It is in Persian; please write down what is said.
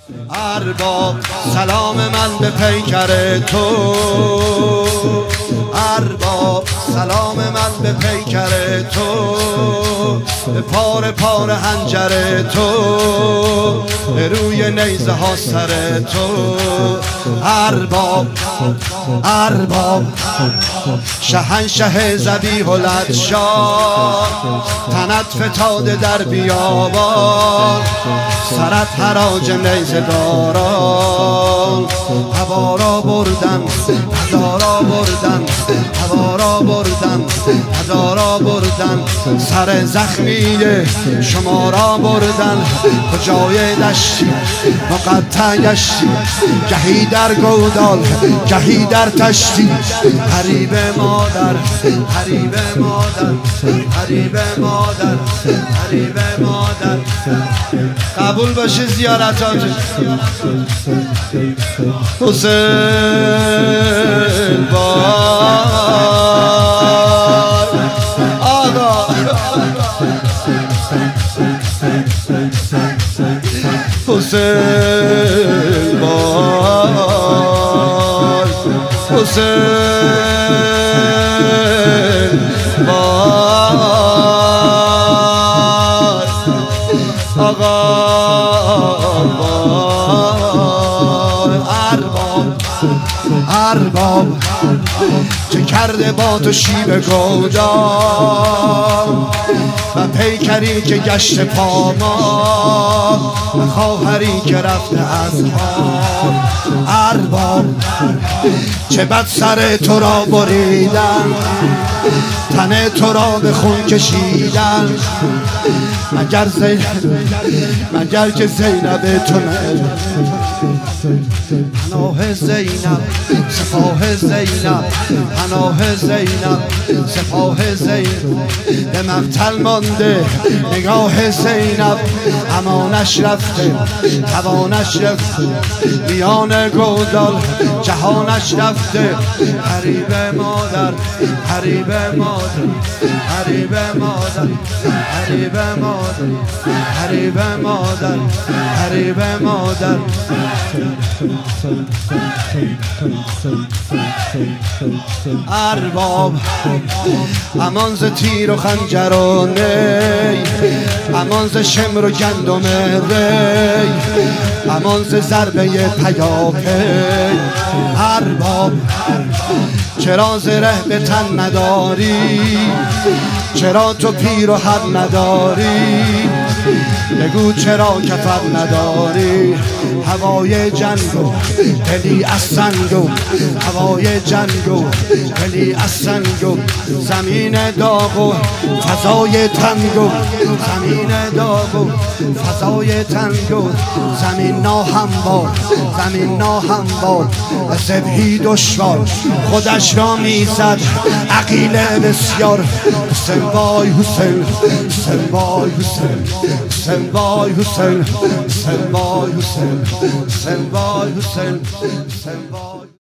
ارباب سلام من به پیکر تو، ارباب سلام من به پیکر تو، به پار پار حنجر تو، به روی نیزه ها سر تو. ارباب ارباب شهنشه ذبیح العطشان، تنت فتاده در بیابان، سرت حراج نیزه داران. هوا را بردن هزارا بردن، هوا را بردن هزارا بردن، سر زخمی شما را بردن. کجای دشتی مقطع گشتی، گهی در گودال گهی در تشتی. حریب مادر حریب مادر حریب مادر حریب مادر. قبول باشه زیارتات حسین بار آقا. حسین بار حسین بار آقا ارباب چه کرده با تو شیب گودام، و پیکری که گشت پاما، و خواهری که رفته از خواب. ارباب چه بد سر تو را بریدن، تن تو را به خون کشیدن. مگر که زینب تو نه، پناه زینب سپاه زینب، پناه زینب سپاه زینب. به مقتل مانده نگاه زینب، امانش رفته توانش رفته، میان گودال جهانش رفته. حریب مادر حریب مادر حریب مادر حریب مادر حریب مادر حریب مادر. ارباب امان ز تیر و خنجر و نی، امان ز شمر و گندم ری، امان ز ضربه پیاپی. ارباب چرا زره به تن نداری، چرا تو پیر و حد نداری، بگو چرا کفر نداری. هوای جنگو دلی از سنگو، هوای جنگو دلی از سنگو. زمین داغو فضای تنگو، زمین داغو فضای تنگو. زمین ناهموار زمین ناهموار، و ذبحی دشوار خودش را میزد عقیل بسیار. حسین وای حسین حسین وای حسین حسین وای حسین حسین وای حسین حسین وای حسین حسین وای.